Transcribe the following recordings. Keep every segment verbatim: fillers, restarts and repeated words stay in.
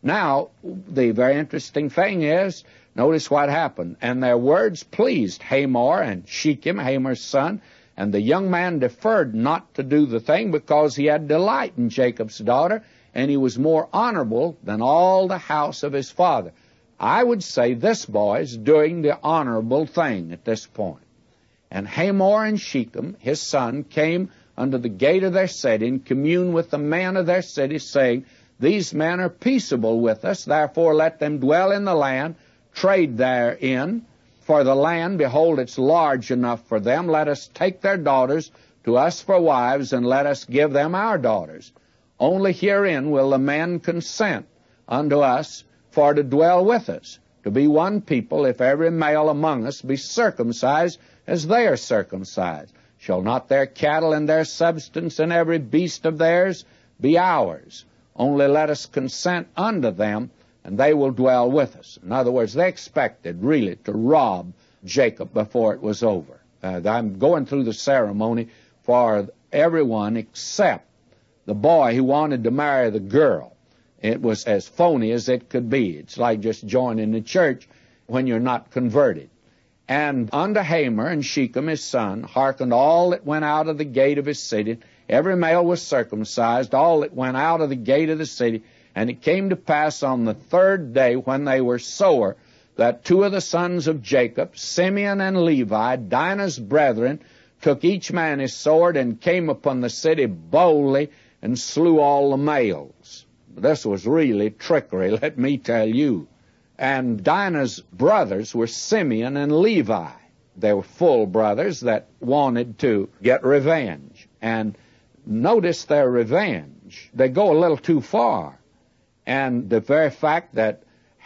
Now, the very interesting thing is, notice what happened. And their words pleased Hamor and Shechem, Hamor's son, and the young man deferred not to do the thing because he had delight in Jacob's daughter, and he was more honorable than all the house of his father. I would say this boy is doing the honorable thing at this point. And Hamor and Shechem, his son, came unto the gate of their city and communed with the men of their city, saying, These men are peaceable with us, therefore let them dwell in the land, trade therein. For the land, behold, it's large enough for them. Let us take their daughters to us for wives, and let us give them our daughters. Only herein will the men consent unto us for to dwell with us, to be one people, if every male among us be circumcised as they are circumcised. Shall not their cattle and their substance and every beast of theirs be ours? Only let us consent unto them, and they will dwell with us. In other words, they expected really to rob Jacob before it was over. Uh, I'm going through the ceremony for everyone except the boy who wanted to marry the girl. It was as phony as it could be. It's like just joining the church when you're not converted. And unto Hamor and Shechem his son hearkened all that went out of the gate of his city. Every male was circumcised, all that went out of the gate of the city. And it came to pass on the third day, when they were sower, that two of the sons of Jacob, Simeon and Levi, Dinah's brethren, took each man his sword and came upon the city boldly and slew all the males. This was really trickery, let me tell you. And Dinah's brothers were Simeon and Levi. They were full brothers that wanted to get revenge. And notice their revenge. They go a little too far. And the very fact that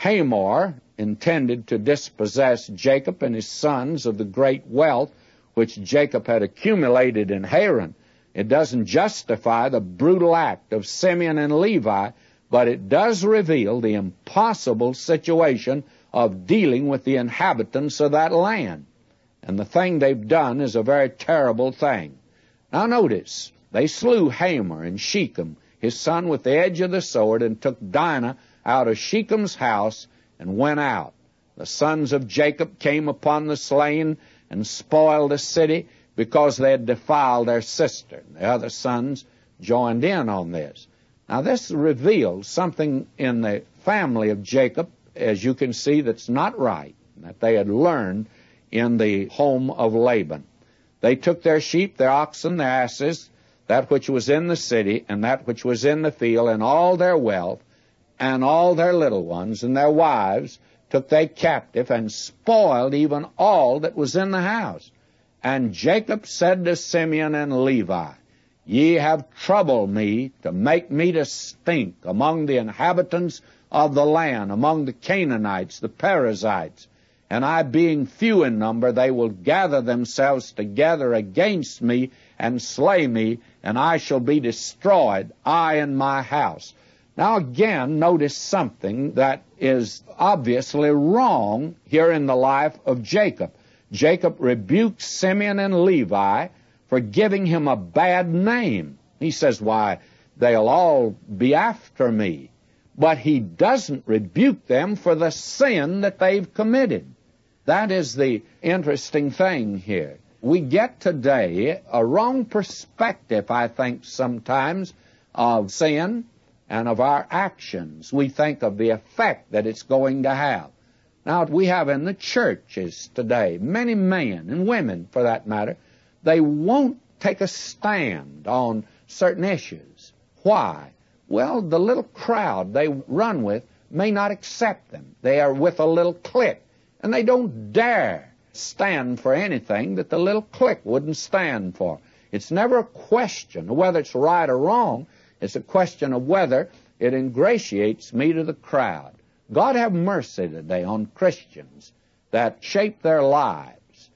Hamor intended to dispossess Jacob and his sons of the great wealth which Jacob had accumulated in Haran, it doesn't justify the brutal act of Simeon and Levi, but it does reveal the impossible situation of dealing with the inhabitants of that land. And the thing they've done is a very terrible thing. Now notice, they slew Hamor and Shechem, his son, with the edge of the sword, and took Dinah out of Shechem's house and went out. The sons of Jacob came upon the slain and spoiled the city because they had defiled their sister. The other sons joined in on this. Now this reveals something in the family of Jacob, as you can see, that's not right, that they had learned in the home of Laban. They took their sheep, their oxen, their asses, that which was in the city, and that which was in the field, and all their wealth, and all their little ones, and their wives, took they captive, and spoiled even all that was in the house. And Jacob said to Simeon and Levi, Ye have troubled me to make me to stink among the inhabitants of the land, among the Canaanites, the Perizzites. And I being few in number, they will gather themselves together against me and slay me, and I shall be destroyed, I and my house. Now again, notice something that is obviously wrong here in the life of Jacob. Jacob rebuked Simeon and Levi for giving him a bad name. He says, why, they'll all be after me. But he doesn't rebuke them for the sin that they've committed. That is the interesting thing here. We get today a wrong perspective, I think, sometimes of sin and of our actions. We think of the effect that it's going to have. Now, we have in the churches today, many men and women, for that matter, they won't take a stand on certain issues. Why? Well, the little crowd they run with may not accept them. They are with a little clique, and they don't dare stand for anything that the little clique wouldn't stand for. It's never a question of whether it's right or wrong. It's a question of whether it ingratiates me to the crowd. God have mercy today on Christians that shape their lives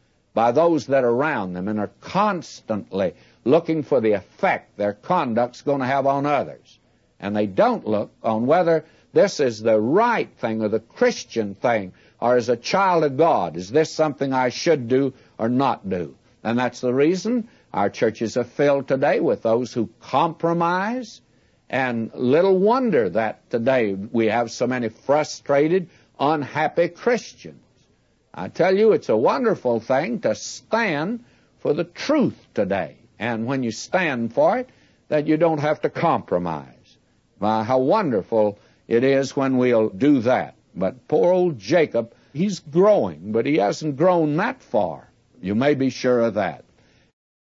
by those that are around them and are constantly looking for the effect their conduct's going to have on others. And they don't look on whether this is the right thing or the Christian thing, or as a child of God, is this something I should do or not do? And that's the reason our churches are filled today with those who compromise And little wonder that today we have so many frustrated, unhappy Christians. I tell you, it's a wonderful thing to stand for the truth today. And when you stand for it, that you don't have to compromise. My, how wonderful it is when we'll do that. But poor old Jacob, he's growing, but he hasn't grown that far. You may be sure of that.